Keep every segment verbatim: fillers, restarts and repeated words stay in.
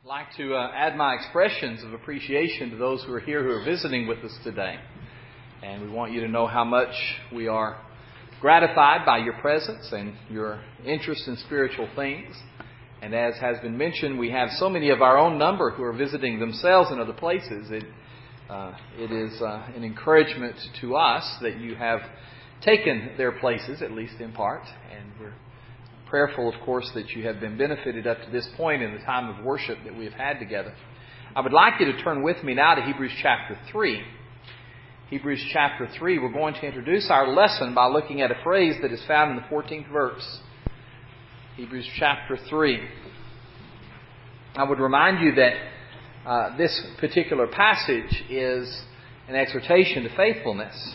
I'd like to uh, add my expressions of appreciation to those who are here who are visiting with us today. And we want you to know how much we are gratified by your presence and your interest in spiritual things. And as has been mentioned, we have so many of our own number who are visiting themselves in other places. It, uh, it is uh, an encouragement to us that you have taken their places, at least in part. And we're prayerful, of course, that you have been benefited up to this point in the time of worship that we have had together. I would like you to turn with me now to Hebrews chapter three. Hebrews chapter three, we're going to introduce our lesson by looking at a phrase that is found in the fourteenth verse. Hebrews chapter three. I would remind you that uh, this particular passage is an exhortation to faithfulness.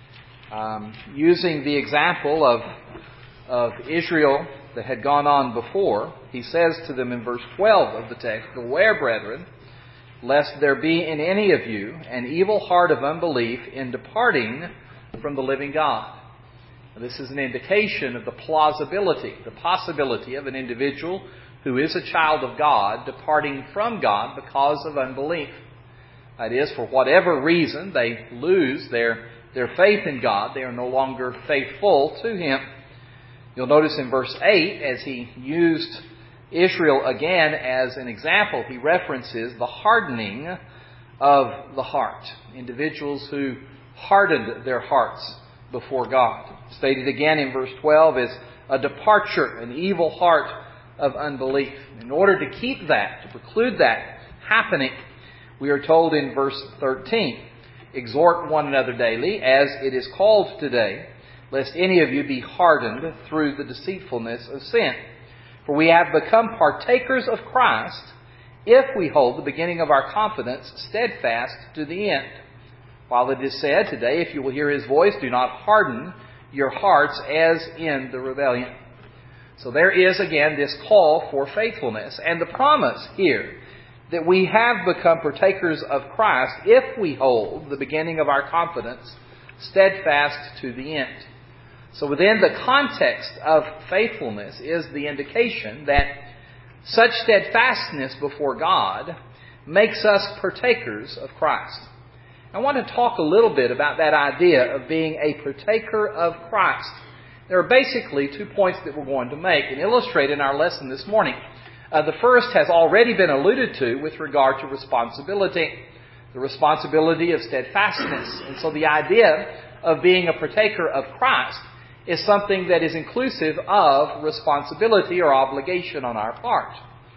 Um, using the example of, of Israel that had gone on before, he says to them in verse twelve of the text, "Beware, brethren, lest there be in any of you an evil heart of unbelief in departing from the living God." Now, this is an indication of the plausibility, the possibility of an individual who is a child of God departing from God because of unbelief. That is, for whatever reason they lose their, their faith in God, they are no longer faithful to Him. You'll notice in verse eight, as he used Israel again as an example, he references the hardening of the heart. Individuals who hardened their hearts before God. Stated again in verse twelve as a departure, an evil heart of unbelief. In order to keep that, to preclude that happening, we are told in verse thirteen, "Exhort one another daily, as it is called today, lest any of you be hardened through the deceitfulness of sin. For we have become partakers of Christ, if we hold the beginning of our confidence steadfast to the end. While it is said today, if you will hear His voice, do not harden your hearts as in the rebellion." So there is again this call for faithfulness, and the promise here that we have become partakers of Christ if we hold the beginning of our confidence steadfast to the end. So within the context of faithfulness is the indication that such steadfastness before God makes us partakers of Christ. I want to talk a little bit about that idea of being a partaker of Christ. There are basically two points that we're going to make and illustrate in our lesson this morning. Uh, the first has already been alluded to with regard to responsibility, the responsibility of steadfastness. And so the idea of being a partaker of Christ is something that is inclusive of responsibility or obligation on our part.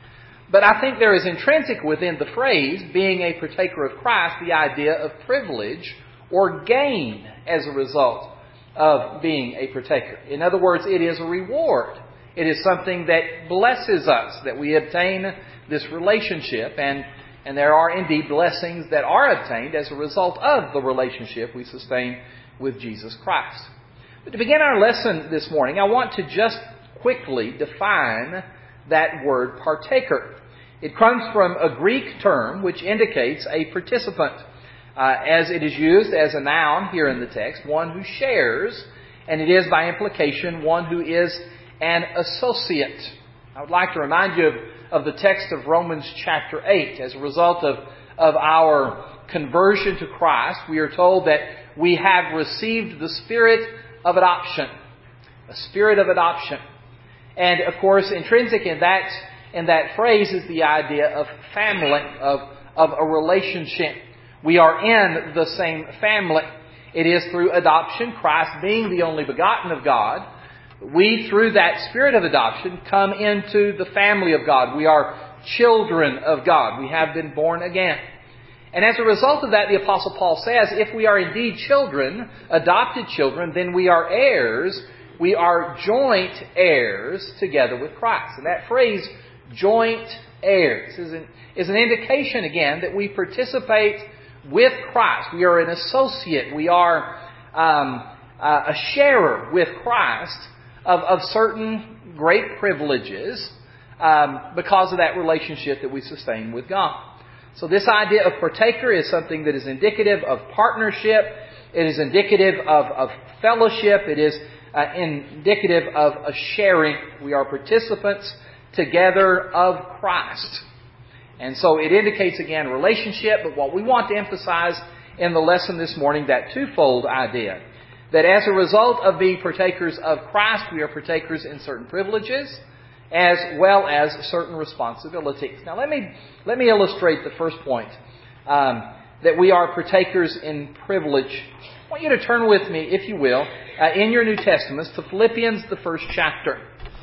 But I think there is intrinsic within the phrase, being a partaker of Christ, the idea of privilege or gain as a result of being a partaker. In other words, it is a reward. It is something that blesses us, that we obtain this relationship, and, and there are indeed blessings that are obtained as a result of the relationship we sustain with Jesus Christ. But to begin our lesson this morning, I want to just quickly define that word partaker. It comes from a Greek term which indicates a participant, uh, as it is used as a noun here in the text, one who shares, and it is by implication one who is an associate. I would like to remind you of, of the text of Romans chapter eight. As a result of, of our conversion to Christ, we are told that we have received the Spirit of adoption. A spirit of adoption. And of course, intrinsic in that in that phrase is the idea of family, of, of a relationship. We are in the same family. It is through adoption, Christ being the only begotten of God, we, through that spirit of adoption, come into the family of God. We are children of God. We have been born again. And as a result of that, the Apostle Paul says, if we are indeed children, adopted children, then we are heirs. We are joint heirs together with Christ. And that phrase, joint heirs, is an, is an indication, again, that we participate with Christ. We are an associate. We are um, a sharer with Christ of, of certain great privileges um, because of that relationship that we sustain with God. So this idea of partaker is something that is indicative of partnership. It is indicative of, of fellowship. It is uh, indicative of a sharing. We are participants together of Christ. And so it indicates, again, relationship, but what we want to emphasize in the lesson this morning, that twofold idea. That as a result of being partakers of Christ, we are partakers in certain privileges, as well as certain responsibilities. Now let me let me illustrate the first point, um, that we are partakers in privilege. I want you to turn with me, if you will, uh, in your New Testaments to Philippians, the first chapter.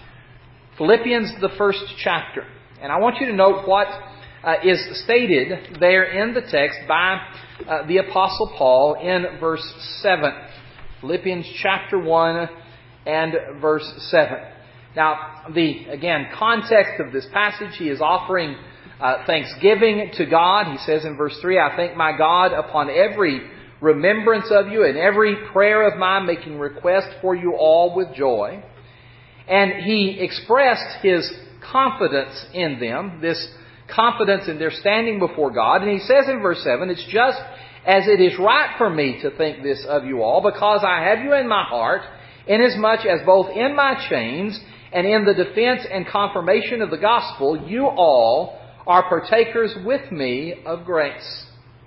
Philippians, the first chapter. And I want you to note what uh, is stated there in the text by uh, the Apostle Paul in verse seven. Philippians chapter one and verse seven. Now, the, again, context of this passage, he is offering uh, thanksgiving to God. He says in verse three, I thank my God upon every remembrance of you and every prayer of mine, making request for you all with joy. And he expressed his confidence in them, this confidence in their standing before God. And he says in verse seven, it's just as it is right for me to think this of you all, because I have you in my heart, inasmuch as both in my chains and in the defense and confirmation of the gospel, you all are partakers with me of grace.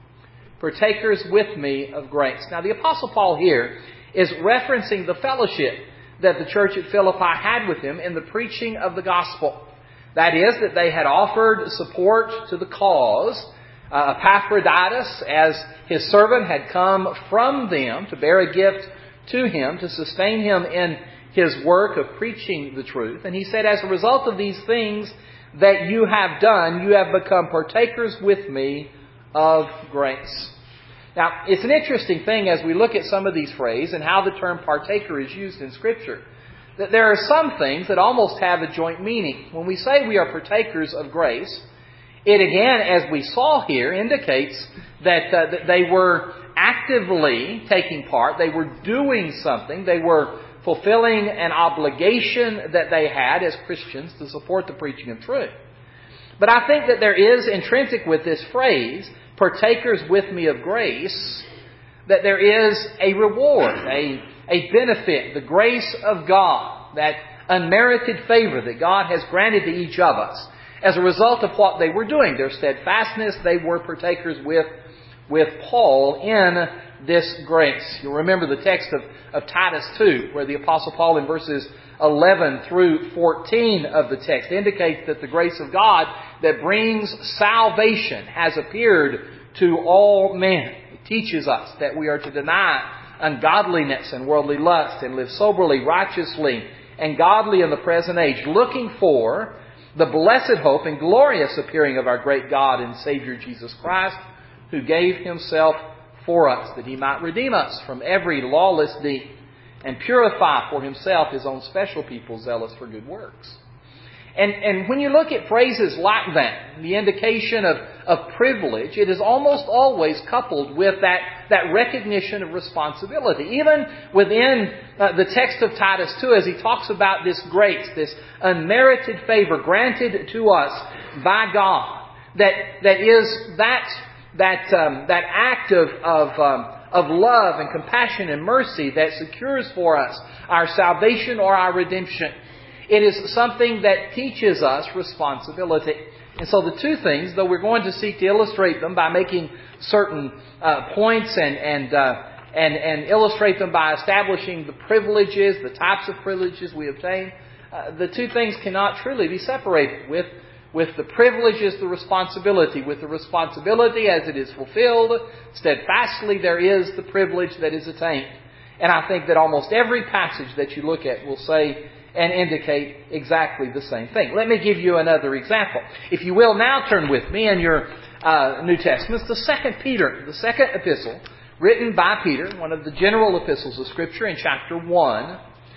Partakers with me of grace. Now the Apostle Paul here is referencing the fellowship that the church at Philippi had with him in the preaching of the gospel. That is, that they had offered support to the cause. Uh, Epaphroditus, as his servant, had come from them to bear a gift to him, to sustain him in his work of preaching the truth. And he said, as a result of these things that you have done, you have become partakers with me of grace. Now, it's an interesting thing as we look at some of these phrases and how the term partaker is used in Scripture, that there are some things that almost have a joint meaning. When we say we are partakers of grace, it again, as we saw here, indicates that, uh, that they were actively taking part. They were doing something. They were fulfilling an obligation that they had as Christians to support the preaching of truth. But I think that there is intrinsic with this phrase, partakers with me of grace, that there is a reward, a, a benefit, the grace of God, that unmerited favor that God has granted to each of us as a result of what they were doing, their steadfastness. They were partakers with, with Paul in this grace. You'll remember the text of, of Titus two, where the Apostle Paul in verses eleven through fourteen of the text indicates that the grace of God that brings salvation has appeared to all men. It teaches us that we are to deny ungodliness and worldly lust and live soberly, righteously, and godly in the present age, looking for the blessed hope and glorious appearing of our great God and Savior Jesus Christ, who gave Himself for us, that He might redeem us from every lawless deed and purify for Himself His own special people zealous for good works. And, and when you look at phrases like that, the indication of, of privilege, it is almost always coupled with that, that recognition of responsibility. Even within uh, the text of Titus two, as he talks about this grace, this unmerited favor granted to us by God, that, that is that, that, um, that act of, of, um, of love and compassion and mercy that secures for us our salvation or our redemption. It is something that teaches us responsibility. And so the two things, though we're going to seek to illustrate them by making certain uh, points and and, uh, and and illustrate them by establishing the privileges, the types of privileges we obtain, uh, the two things cannot truly be separated. With, with the privilege is the responsibility. With the responsibility as it is fulfilled steadfastly, there is the privilege that is attained. And I think that almost every passage that you look at will say and indicate exactly the same thing. Let me give you another example. If you will now turn with me in your uh, New Testaments to Second Peter, the second epistle, written by Peter, one of the general epistles of Scripture, in chapter one.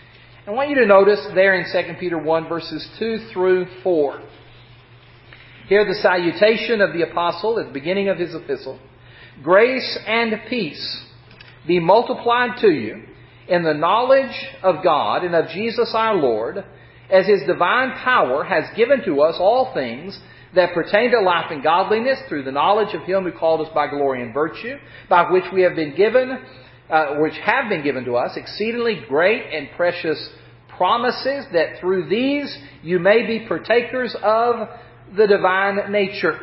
I want you to notice there in Second Peter one, verses two through four. Hear the salutation of the apostle at the beginning of his epistle. Grace and peace be multiplied to you in the knowledge of God and of Jesus our Lord, as His divine power has given to us all things that pertain to life and godliness through the knowledge of Him who called us by glory and virtue, by which we have been given, uh, which have been given to us, exceedingly great and precious promises, that through these you may be partakers of the divine nature,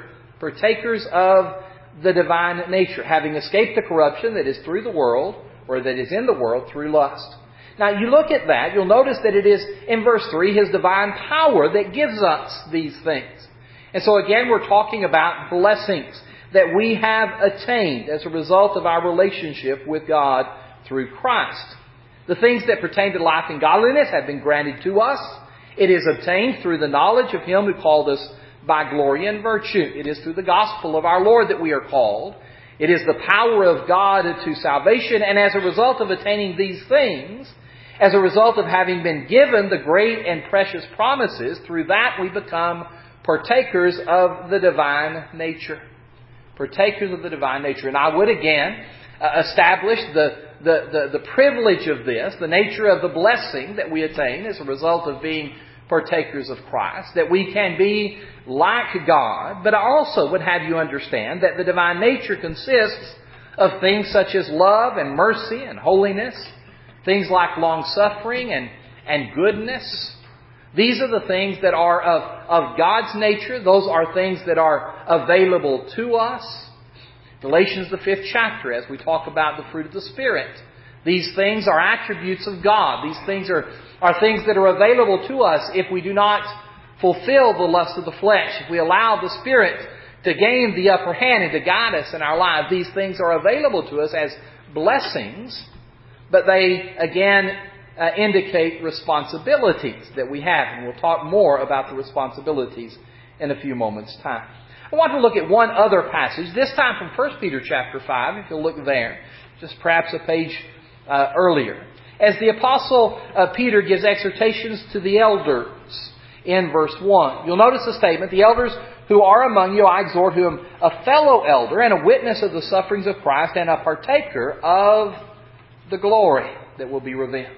Partakers of the divine nature, having escaped the corruption that is through the world, or that is in the world through lust. Now, you look at that, you'll notice that it is, in verse three, His divine power that gives us these things. And so again, we're talking about blessings that we have attained as a result of our relationship with God through Christ. The things that pertain to life and godliness have been granted to us. It is obtained through the knowledge of Him who called us by glory and virtue. It is through the gospel of our Lord that we are called. It is the power of God to salvation. And as a result of attaining these things, as a result of having been given the great and precious promises, through that we become partakers of the divine nature. Partakers of the divine nature. And I would again uh, establish the, the, the, the privilege of this, the nature of the blessing that we attain as a result of being partakers of Christ, that we can be like God. But I also would have you understand that the divine nature consists of things such as love and mercy and holiness, things like long-suffering and, and goodness. These are the things that are of, of God's nature. Those are things that are available to us. Galatians, the fifth chapter, as we talk about the fruit of the Spirit. These things are attributes of God. These things are, are things that are available to us if we do not fulfill the lust of the flesh. If we allow the Spirit to gain the upper hand and to guide us in our lives, these things are available to us as blessings. But they, again, uh, indicate responsibilities that we have. And we'll talk more about the responsibilities in a few moments' time. I want to look at one other passage, this time from First Peter chapter five, if you'll look there, just perhaps a page uh, earlier. As the Apostle uh, Peter gives exhortations to the elders in verse one. You'll notice the statement, the elders who are among you, I exhort, who am a fellow elder and a witness of the sufferings of Christ and a partaker of the glory that will be revealed.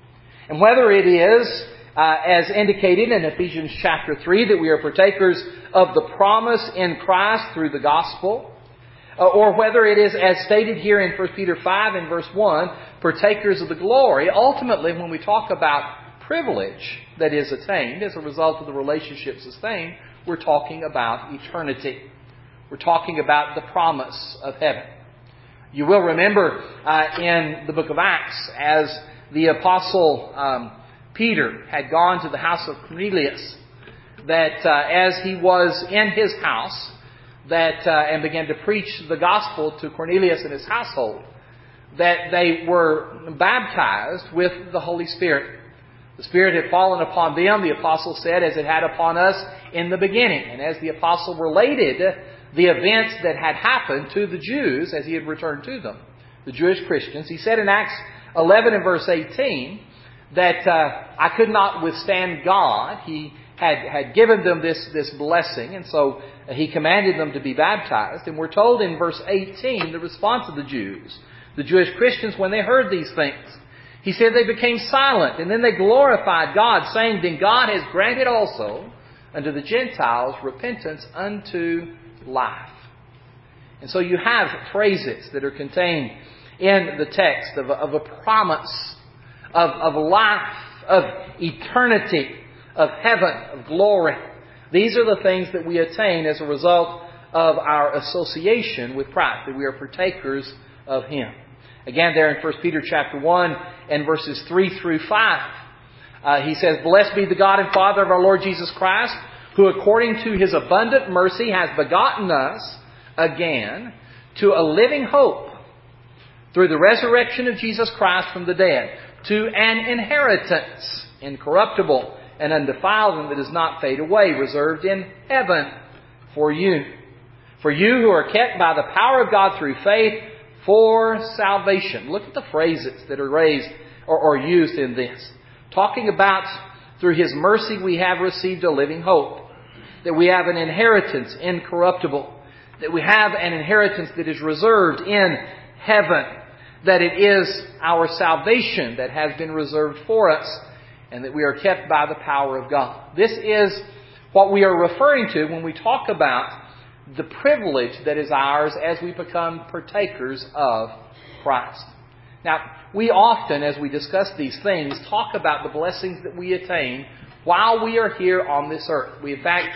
And whether it is, uh, as indicated in Ephesians chapter three, that we are partakers of the promise in Christ through the gospel, uh, or whether it is, as stated here in First Peter five in verse one, partakers of the glory, ultimately when we talk about privilege that is attained as a result of the relationship sustained, we're talking about eternity. We're talking about the promise of heaven. You will remember uh, in the book of Acts, as the Apostle um, Peter had gone to the house of Cornelius, that uh, as he was in his house, that uh, and began to preach the gospel to Cornelius and his household, that they were baptized with the Holy Spirit. The Spirit had fallen upon them, the Apostle said, as it had upon us in the beginning. And as the Apostle related the events that had happened to the Jews as he had returned to them, the Jewish Christians, he said in Acts eleven and verse eighteen that uh, I could not withstand God. He had, had given them this, this blessing, and so he commanded them to be baptized. And we're told in verse eighteen the response of the Jews, the Jewish Christians, when they heard these things. He said they became silent, and then they glorified God, saying, then God has granted also unto the Gentiles repentance unto life. And so you have phrases that are contained in the text of a, of a promise of, of life, of eternity, of heaven, of glory. These are the things that we attain as a result of our association with Christ, that we are partakers of Him. Again, there in First Peter chapter one and verses three through five, uh, he says, blessed be the God and Father of our Lord Jesus Christ, who according to His abundant mercy has begotten us again to a living hope through the resurrection of Jesus Christ from the dead, to an inheritance incorruptible and undefiled and that does not fade away, reserved in heaven for you. For you who are kept by the power of God through faith for salvation. Look at the phrases that are raised or, or used in this. Talking about through His mercy we have received a living hope. That we have an inheritance incorruptible. That we have an inheritance that is reserved in heaven. That it is our salvation that has been reserved for us. And that we are kept by the power of God. This is what we are referring to when we talk about the privilege that is ours as we become partakers of Christ. Now, we often, as we discuss these things, talk about the blessings that we attain while we are here on this earth. We, in fact,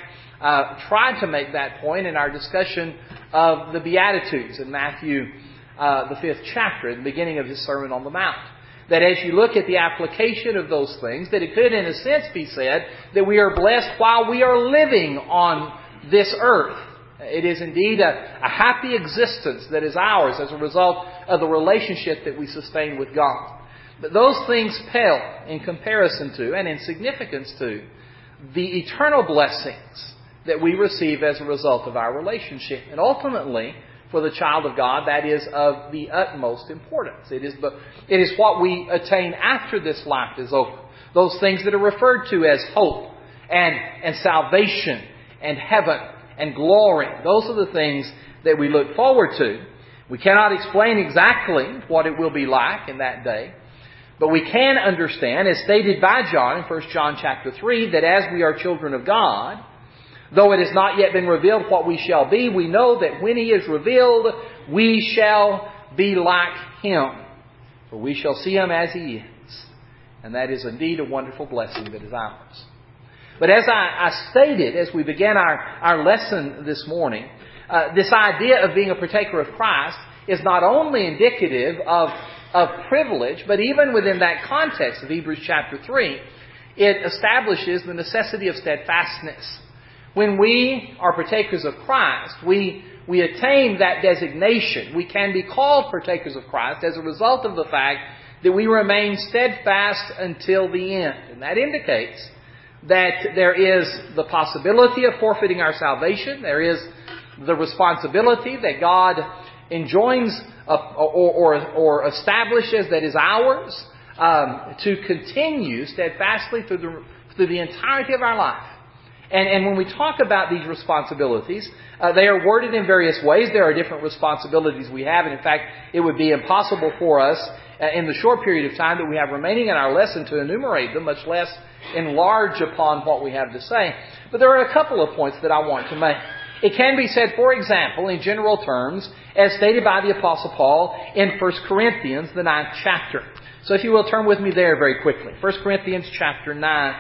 uh, tried to make that point in our discussion of the Beatitudes in Matthew, uh, the fifth chapter, at the beginning of his Sermon on the Mount. That as you look at the application of those things, that it could in a sense be said that we are blessed while we are living on this earth. It is indeed a, a happy existence that is ours as a result of the relationship that we sustain with God. But those things pale in comparison to and in significance to the eternal blessings that we receive as a result of our relationship. And ultimately, for the child of God, that is of the utmost importance. It is, the, it is what we attain after this life is over. Those things that are referred to as hope and, and salvation and heaven and glory. Those are the things that we look forward to. We cannot explain exactly what it will be like in that day. But we can understand, as stated by John in First John chapter three, that as we are children of God, though it has not yet been revealed what we shall be, we know that when He is revealed, we shall be like Him. For we shall see Him as He is. And that is indeed a wonderful blessing that is ours. But as I, I stated as we began our, our lesson this morning, uh, this idea of being a partaker of Christ is not only indicative of, of privilege, but even within that context of Hebrews chapter three, it establishes the necessity of steadfastness. When we are partakers of Christ, we, we attain that designation. We can be called partakers of Christ as a result of the fact that we remain steadfast until the end. And that indicates that there is the possibility of forfeiting our salvation. There is the responsibility that God enjoins uh, or, or, or establishes that is ours um, to continue steadfastly through the, through the entirety of our life. And, and when we talk about these responsibilities, uh, they are worded in various ways. There are different responsibilities we have. And in fact, it would be impossible for us uh, in the short period of time that we have remaining in our lesson to enumerate them, much less enlarge upon what we have to say. But there are a couple of points that I want to make. It can be said, for example, in general terms, as stated by the Apostle Paul in First Corinthians, the ninth chapter. So if you will turn with me there very quickly. First Corinthians chapter nine.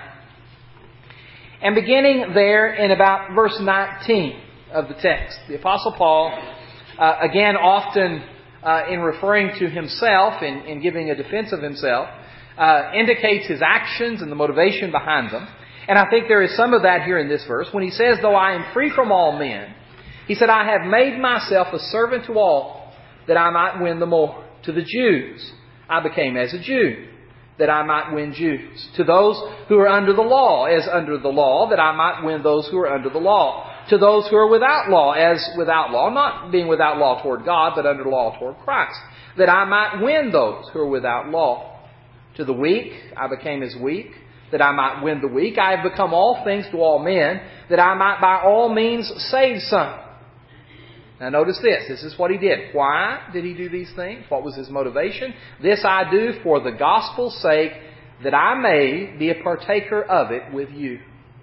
And beginning there in about verse nineteen of the text, the Apostle Paul, uh, again often uh, in referring to himself, in, in giving a defense of himself, uh, indicates his actions and the motivation behind them. And I think there is some of that here in this verse. When he says, though I am free from all men, he said, I have made myself a servant to all, that I might win the more. To the Jews, I became as a Jew, that I might win Jews. To those who are under the law, as under the law, that I might win those who are under the law. To those who are without law, as without law, not being without law toward God, but under law toward Christ, that I might win those who are without law. To the weak, I became as weak, that I might win the weak. I have become all things to all men, that I might by all means save some. Now notice this. This is what he did. Why did he do these things? What was his motivation? This I do for the gospel's sake, that I may be a partaker of it with you.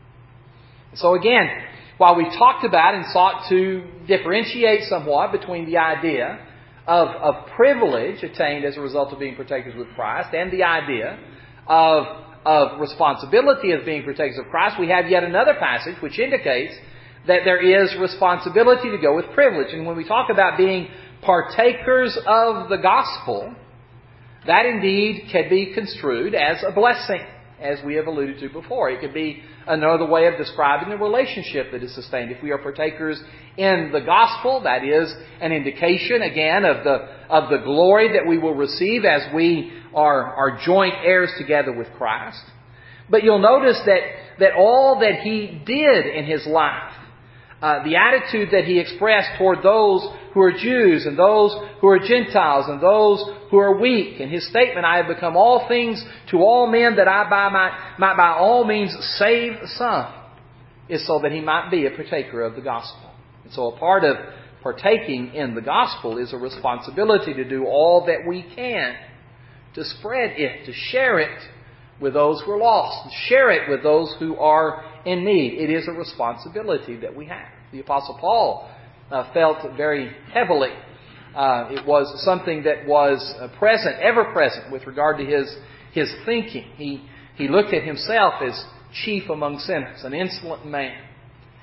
So again, while we talked about and sought to differentiate somewhat between the idea of, of privilege attained as a result of being partakers with Christ and the idea of, of responsibility as being partakers of Christ, we have yet another passage which indicates that there is responsibility to go with privilege. And when we talk about being partakers of the gospel, that indeed can be construed as a blessing, as we have alluded to before. It could be another way of describing the relationship that is sustained. If we are partakers in the gospel, that is an indication, again, of the of the glory that we will receive as we are, are joint heirs together with Christ. But you'll notice that, that all that he did in his life, Uh, the attitude that he expressed toward those who are Jews and those who are Gentiles and those who are weak. And his statement, I have become all things to all men that I by might, might by all means save some, is so that he might be a partaker of the gospel. And so a part of partaking in the gospel is a responsibility to do all that we can to spread it, to share it with those who are lost, to share it with those who are in need. It is a responsibility that we have. The Apostle Paul uh, felt very heavily. Uh, it was something that was uh, present, ever present, with regard to his his thinking. He he looked at himself as chief among sinners, an insolent man.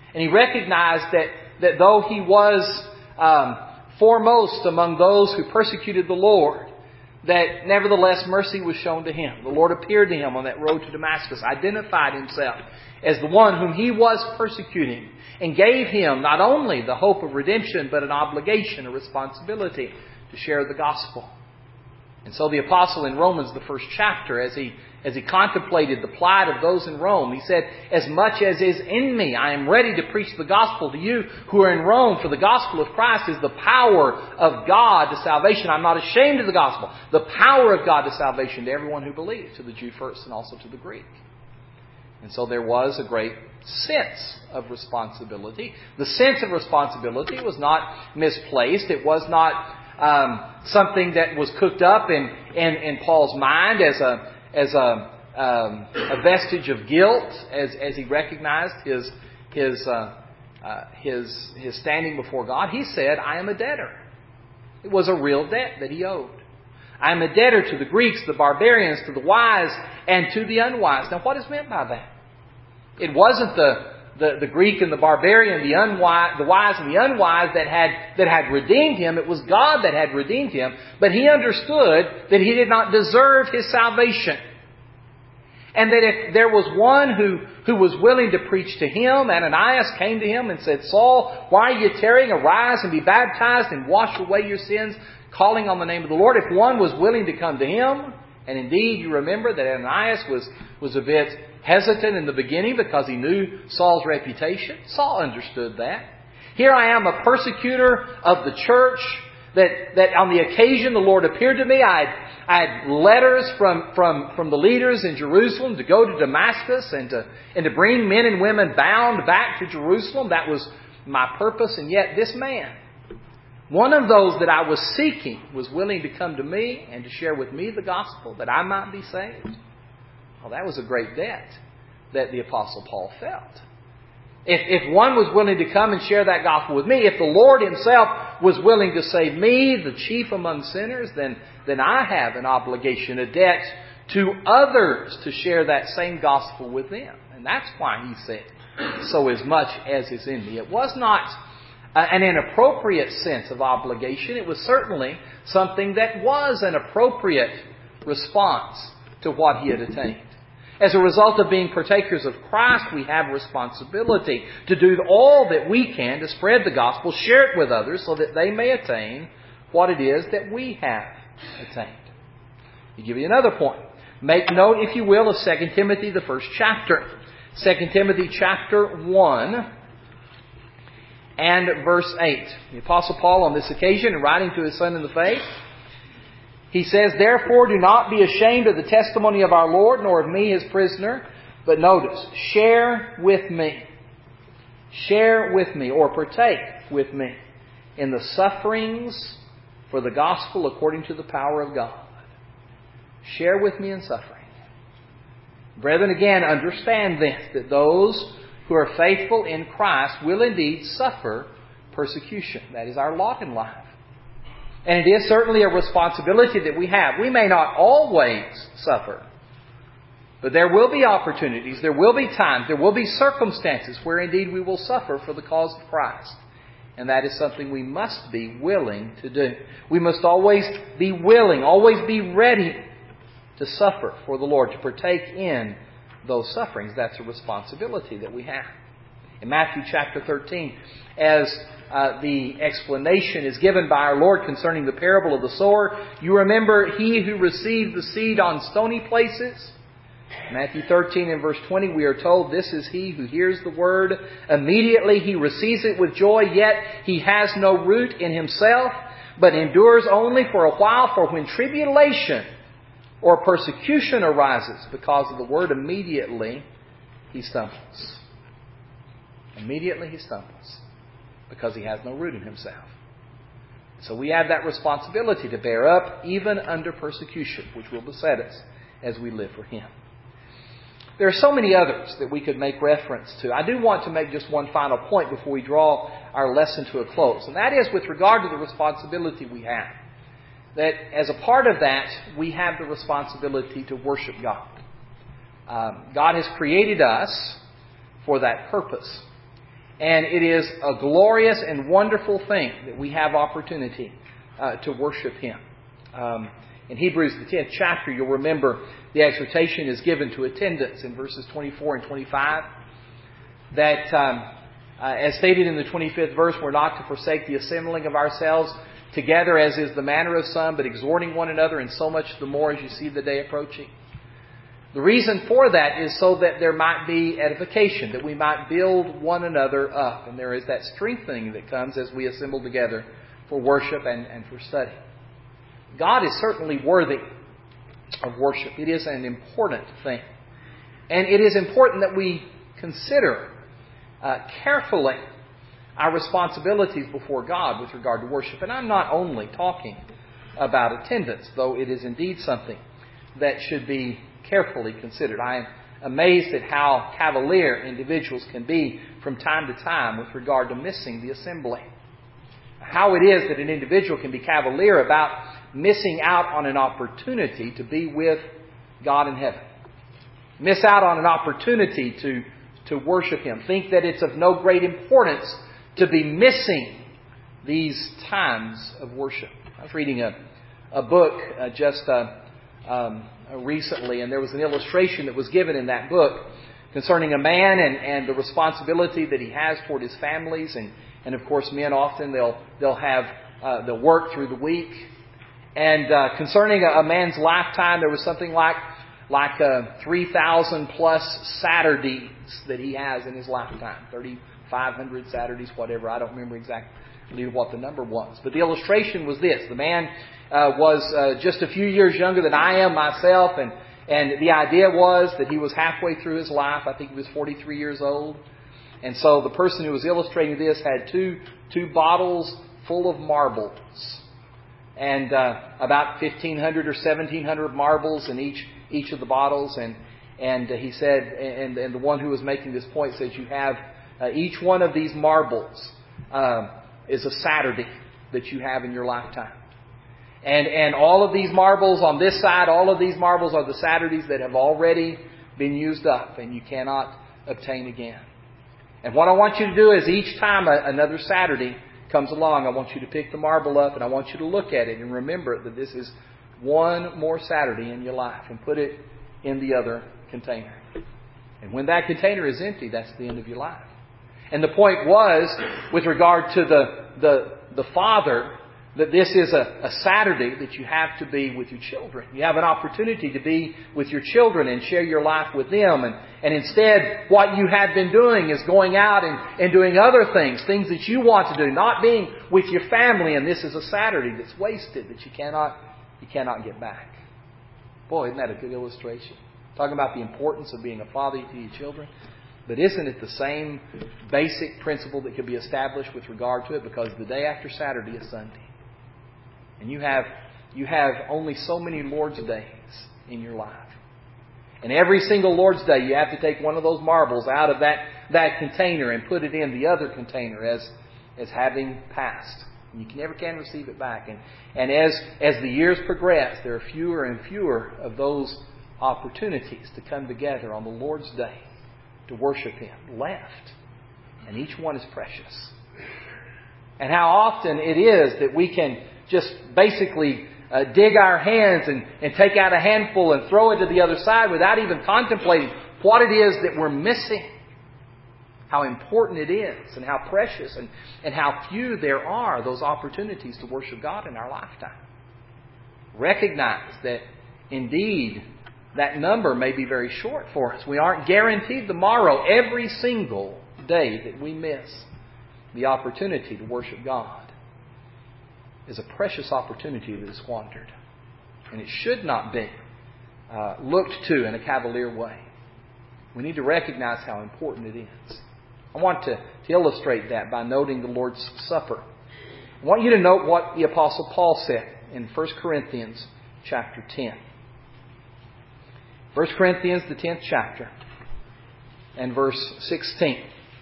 And he recognized that, that though he was um, foremost among those who persecuted the Lord, that nevertheless mercy was shown to him. The Lord appeared to him on that road to Damascus, identified himself as the one whom he was persecuting, and gave him not only the hope of redemption, but an obligation, a responsibility to share the gospel. And so the apostle in Romans, the first chapter, as he as he contemplated the plight of those in Rome, he said, "As much as is in me, I am ready to preach the gospel to you who are in Rome, for the gospel of Christ is the power of God to salvation. I'm not ashamed of the gospel. The power of God to salvation to everyone who believes, to the Jew first and also to the Greek." And so there was a great sense of responsibility. The sense of responsibility was not misplaced. It was not um, something that was cooked up in, in, in Paul's mind as a as a, um, a vestige of guilt, as, as he recognized his his uh, uh, his his standing before God. He said, "I am a debtor." It was a real debt that he owed. "I am a debtor to the Greeks, the barbarians, to the wise, and to the unwise." Now, what is meant by that? It wasn't the, the, the Greek and the barbarian, the unwise, the wise and the unwise that had that had redeemed him. It was God that had redeemed him. But he understood that he did not deserve his salvation. And that if there was one who, who was willing to preach to him, Ananias came to him and said, "Saul, why are you tarrying? Arise and be baptized and wash away your sins, calling on the name of the Lord." If one was willing to come to him, and indeed you remember that Ananias was, was a bit hesitant in the beginning because he knew Saul's reputation. Saul understood that. Here I am, a persecutor of the church, that, that on the occasion the Lord appeared to me. I had, I had letters from, from, from the leaders in Jerusalem to go to Damascus and to, and to bring men and women bound back to Jerusalem. That was my purpose. And yet this man, one of those that I was seeking, was willing to come to me and to share with me the gospel that I might be saved. Well, that was a great debt that the Apostle Paul felt. If, if one was willing to come and share that gospel with me, if the Lord Himself was willing to save me, the chief among sinners, then, then I have an obligation, a debt to others to share that same gospel with them. And that's why he said, "So as much as is in me." It was not an inappropriate sense of obligation. It was certainly something that was an appropriate response to what he had attained. As a result of being partakers of Christ, we have responsibility to do all that we can to spread the gospel, share it with others so that they may attain what it is that we have attained. I'll give you another point. Make note, if you will, of Second Timothy, the first chapter. Second Timothy chapter one and verse eight. The Apostle Paul, on this occasion, in writing to his son in the faith, he says, "Therefore do not be ashamed of the testimony of our Lord, nor of me his prisoner." But notice, share with me. Share with me, or partake with me, in the sufferings for the gospel according to the power of God. Share with me in suffering. Brethren, again, understand this, that those who are faithful in Christ will indeed suffer persecution. That is our lot in life. And it is certainly a responsibility that we have. We may not always suffer, but there will be opportunities, there will be times, there will be circumstances where indeed we will suffer for the cause of Christ. And that is something we must be willing to do. We must always be willing, always be ready to suffer for the Lord, to partake in those sufferings. That's a responsibility that we have. In Matthew chapter thirteen, as uh, the explanation is given by our Lord concerning the parable of the sower, you remember he who received the seed on stony places? Matthew thirteen and verse twenty, we are told, "This is he who hears the word. Immediately he receives it with joy, yet he has no root in himself, but endures only for a while. For when tribulation or persecution arises because of the word, immediately he stumbles." Immediately he stumbles because he has no root in himself. So we have that responsibility to bear up even under persecution, which will beset us as we live for Him. There are so many others that we could make reference to. I do want to make just one final point before we draw our lesson to a close, and that is with regard to the responsibility we have. That as a part of that, we have the responsibility to worship God. Um, God has created us for that purpose. And it is a glorious and wonderful thing that we have opportunity uh, to worship Him. Um, in Hebrews, the tenth chapter, you'll remember the exhortation is given to attendance in verses twenty-four and twenty-five. That, um, uh, as stated in the twenty-fifth verse, we're not to forsake the assembling of ourselves together as is the manner of some, but exhorting one another, and so much the more as you see the day approaching. The reason for that is so that there might be edification, that we might build one another up. And there is that strengthening that comes as we assemble together for worship and, and for study. God is certainly worthy of worship. It is an important thing. And it is important that we consider uh, carefully our responsibilities before God with regard to worship. And I'm not only talking about attendance, though it is indeed something that should be carefully considered. I am amazed at how cavalier individuals can be from time to time with regard to missing the assembly. How it is that an individual can be cavalier about missing out on an opportunity to be with God in heaven. Miss out on an opportunity to, to worship Him. Think that it's of no great importance to be missing these times of worship. I was reading a, a book uh, just uh, um, recently, and there was an illustration that was given in that book concerning a man and, and the responsibility that he has toward his families. And, and of course, men often, they'll, they'll have, uh, they'll work through the week. And uh, concerning a, a man's lifetime, there was something like, like uh, three thousand plus Saturdays that he has in his lifetime. thirty-five hundred Saturdays, whatever. I don't remember exactly what the number was. But the illustration was this. The man uh, was uh, just a few years younger than I am myself. And, and the idea was that he was halfway through his life. I think he was forty-three years old. And so the person who was illustrating this had two, two bottles full of marbles. And uh, about fifteen hundred or seventeen hundred marbles in each each of the bottles. And and uh, he said, and, and the one who was making this point says, you have uh, each one of these marbles uh, is a Saturday that you have in your lifetime. And and all of these marbles on this side, all of these marbles are the Saturdays that have already been used up and you cannot obtain again. And what I want you to do is each time a, another Saturday comes along, I want you to pick the marble up and I want you to look at it and remember that this is one more Saturday in your life, and put it in the other container. And when that container is empty, that's the end of your life. And the point was, with regard to the the, the father, that this is a, a Saturday that you have to be with your children. You have an opportunity to be with your children and share your life with them. And, and instead, what you have been doing is going out and, and doing other things, things that you want to do, not being with your family. And this is a Saturday that's wasted, that you cannot, you cannot get back. Boy, isn't that a good illustration? Talking about the importance of being a father to your children. But isn't it the same basic principle that could be established with regard to it? Because the day after Saturday is Sunday. And you have you have only so many Lord's days in your life. And every single Lord's Day you have to take one of those marbles out of that, that container and put it in the other container as, as having passed. And you can, never can receive it back. And, and as, as the years progress, there are fewer and fewer of those opportunities to come together on the Lord's Day to worship Him left. And each one is precious. And how often it is that we can just basically uh, dig our hands and, and take out a handful and throw it to the other side without even contemplating what it is that we're missing. How important it is and how precious and, and how few there are those opportunities to worship God in our lifetime. Recognize that indeed that number may be very short for us. We aren't guaranteed tomorrow every single day that we miss the opportunity to worship God is a precious opportunity that is squandered. And it should not be uh, looked to in a cavalier way. We need to recognize how important it is. I want to, to illustrate that by noting the Lord's Supper. I want you to note what the Apostle Paul said in First Corinthians chapter ten. First Corinthians, the tenth chapter, and verse sixteen.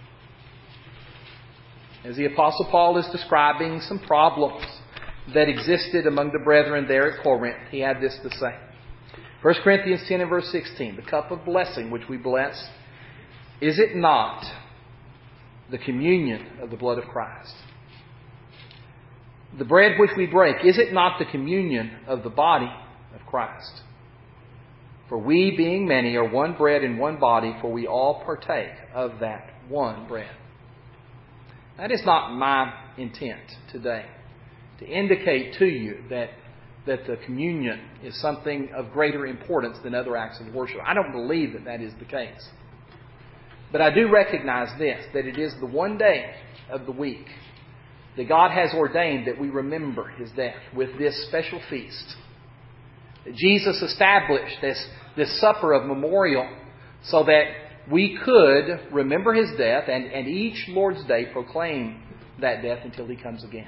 As the Apostle Paul is describing some problems that existed among the brethren there at Corinth, he had this to say. First Corinthians ten and verse sixteen. The cup of blessing which we bless, is it not the communion of the blood of Christ. The bread which we break, is it not the communion of the body of Christ? For we, being many, are one bread and one body, for we all partake of that one bread. That is not my intent today, to indicate to you that, that the communion is something of greater importance than other acts of worship. I don't believe that that is the case. But I do recognize this, that it is the one day of the week that God has ordained that we remember His death with this special feast. That Jesus established this, this supper of memorial so that we could remember His death and, and each Lord's Day proclaim that death until He comes again.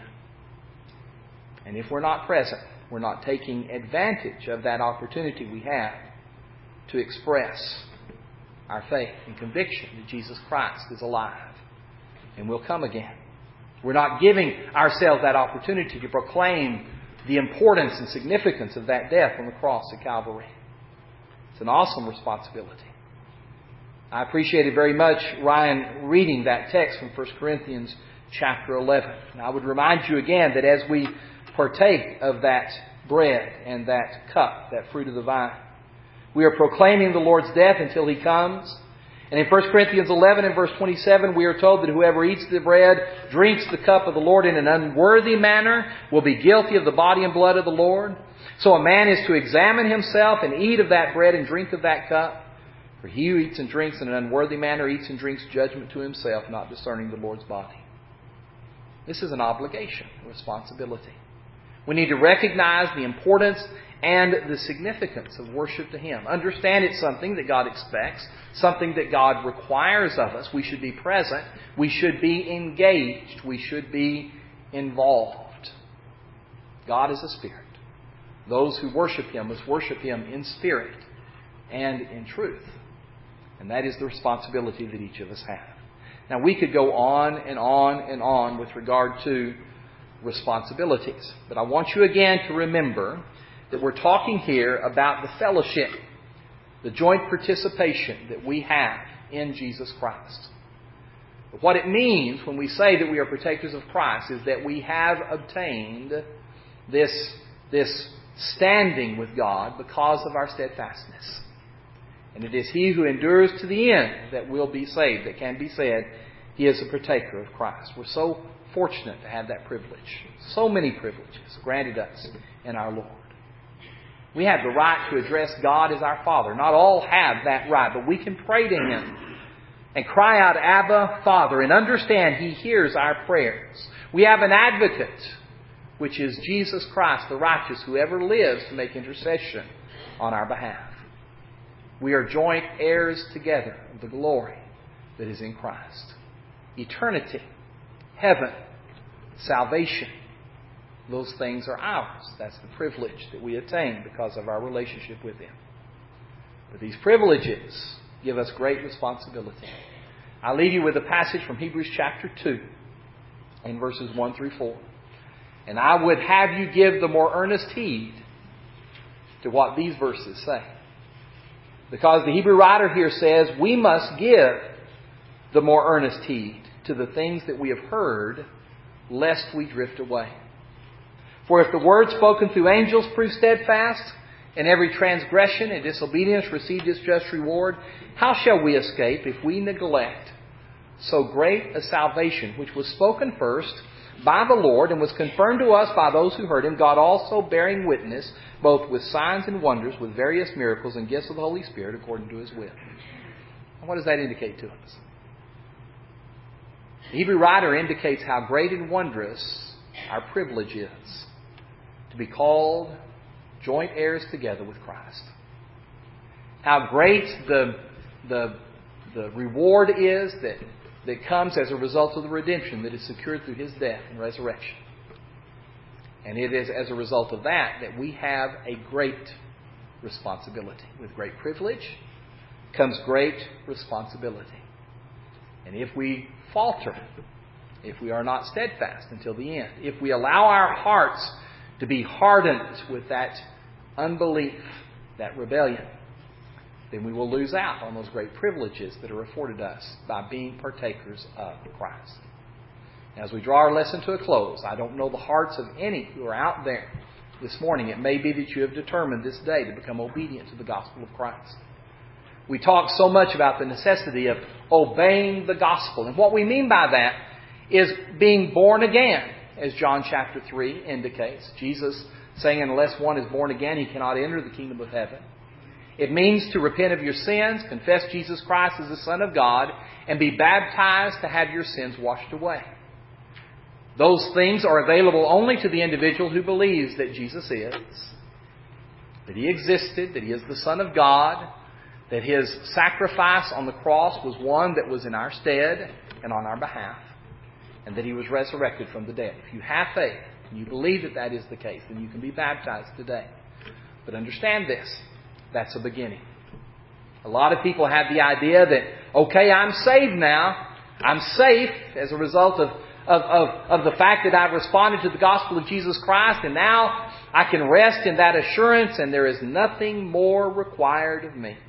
And if we're not present, we're not taking advantage of that opportunity we have to express our faith and conviction that Jesus Christ is alive and will come again. We're not giving ourselves that opportunity to proclaim the importance and significance of that death on the cross at Calvary. It's an awesome responsibility. I appreciated very much Ryan reading that text from First Corinthians chapter eleven. And I would remind you again that as we partake of that bread and that cup, that fruit of the vine, we are proclaiming the Lord's death until He comes. And in First Corinthians eleven and verse twenty-seven, we are told that whoever eats the bread, drinks the cup of the Lord in an unworthy manner, will be guilty of the body and blood of the Lord. So a man is to examine himself and eat of that bread and drink of that cup. For he who eats and drinks in an unworthy manner eats and drinks judgment to himself, not discerning the Lord's body. This is an obligation, a responsibility. We need to recognize the importance and the significance of worship to Him. Understand it's something that God expects, something that God requires of us. We should be present. We should be engaged. We should be involved. God is a spirit. Those who worship Him must worship Him in spirit and in truth. And that is the responsibility that each of us have. Now, we could go on and on and on with regard to responsibilities. But I want you again to remember that we're talking here about the fellowship, the joint participation that we have in Jesus Christ. But what it means when we say that we are partakers of Christ is that we have obtained this, this standing with God because of our steadfastness. And it is he who endures to the end that will be saved, that can be said he is a partaker of Christ. We're so fortunate to have that privilege. So many privileges granted us in our Lord. We have the right to address God as our Father. Not all have that right, but we can pray to Him and cry out, Abba, Father, and understand He hears our prayers. We have an advocate, which is Jesus Christ, the righteous, who ever lives to make intercession on our behalf. We are joint heirs together of the glory that is in Christ. Eternity, heaven, salvation, those things are ours. That's the privilege that we attain because of our relationship with Him. But these privileges give us great responsibility. I'll leave you with a passage from Hebrews chapter two in verses one through four. And I would have you give the more earnest heed to what these verses say. Because the Hebrew writer here says, we must give the more earnest heed to the things that we have heard, lest we drift away. For if the word spoken through angels proved steadfast, and every transgression and disobedience received its just reward, how shall we escape if we neglect so great a salvation, which was spoken first by the Lord and was confirmed to us by those who heard Him, God also bearing witness, both with signs and wonders, with various miracles and gifts of the Holy Spirit according to His will. And what does that indicate to us? The Hebrew writer indicates how great and wondrous our privilege is to be called joint heirs together with Christ. How great the, the, the reward is that, that comes as a result of the redemption that is secured through His death and resurrection. And it is as a result of that that we have a great responsibility. With great privilege comes great responsibility. And if we falter, if we are not steadfast until the end, if we allow our hearts to be hardened with that unbelief, that rebellion, then we will lose out on those great privileges that are afforded us by being partakers of Christ. As we draw our lesson to a close, I don't know the hearts of any who are out there this morning. It may be that you have determined this day to become obedient to the gospel of Christ. We talk so much about the necessity of obeying the gospel. And what we mean by that is being born again, as John chapter three indicates. Jesus saying, unless one is born again, he cannot enter the kingdom of heaven. It means to repent of your sins, confess Jesus Christ as the Son of God, and be baptized to have your sins washed away. Those things are available only to the individual who believes that Jesus is, that He existed, that He is the Son of God, that His sacrifice on the cross was one that was in our stead and on our behalf, and that He was resurrected from the dead. If you have faith and you believe that that is the case, then you can be baptized today. But understand this, that's a beginning. A lot of people have the idea that, okay, I'm saved now. I'm safe as a result of Of, of, of the fact that I've responded to the gospel of Jesus Christ, and now I can rest in that assurance, and there is nothing more required of me.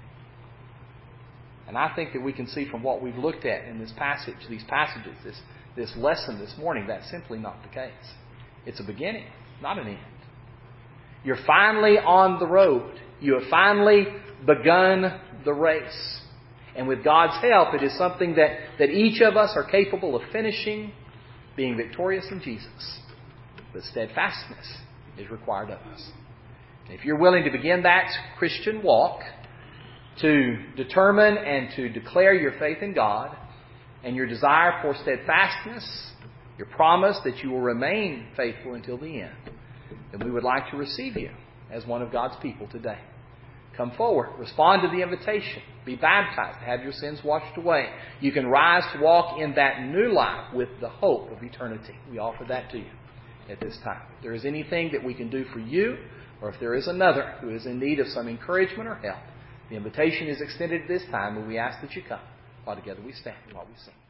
And I think that we can see from what we've looked at in this passage, these passages, this, this lesson this morning, that's simply not the case. It's a beginning, not an end. You're finally on the road. You have finally begun the race. And with God's help, it is something that, that each of us are capable of finishing, being victorious in Jesus. But steadfastness is required of us. And if you're willing to begin that Christian walk, to determine and to declare your faith in God, and your desire for steadfastness, your promise that you will remain faithful until the end, then we would like to receive you as one of God's people today. Come forward. Respond to the invitation. Be baptized. Have your sins washed away. You can rise to walk in that new life with the hope of eternity. We offer that to you at this time. If there is anything that we can do for you, or if there is another who is in need of some encouragement or help, the invitation is extended at this time, and we ask that you come while together we stand and while we sing.